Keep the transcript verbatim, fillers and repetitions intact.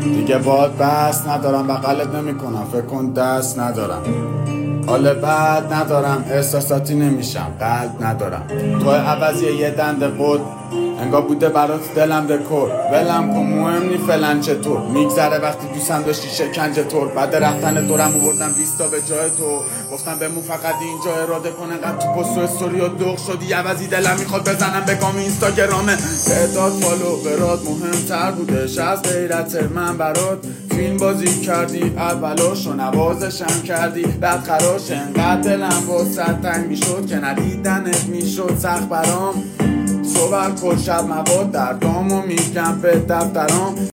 دیگه باد بس ندارم، بغلت نمی کنم، فکر کن دست ندارم، حال بد ندارم، احساساتی نمیشم، قلب ندارم. تو عوضی یه دند قد انگار بوده برات دلم رکورد. ولم کن مهم نی فلان چطور میگذره وقتی دوستم داشتی شکنجه طور. بعد رفتن دورم آوردم بیستا به جای تو، گفتم بمون فقط اینجا اراده کن. انقدر تو پست و استوری و داغ شدی عوضی دلم میخواد بزنم به گام اینستاگرامه. تعداد فالو برات مهمتر بودش از غیرت من برات. فیلم بازی کردی اولاشو نوازشم کردی بعد خراش. انقدر دلم واسه تنگ میشد که ندیدنت میشد سخت برام. صبح کل شب مواد در دامو میگم به دفترام.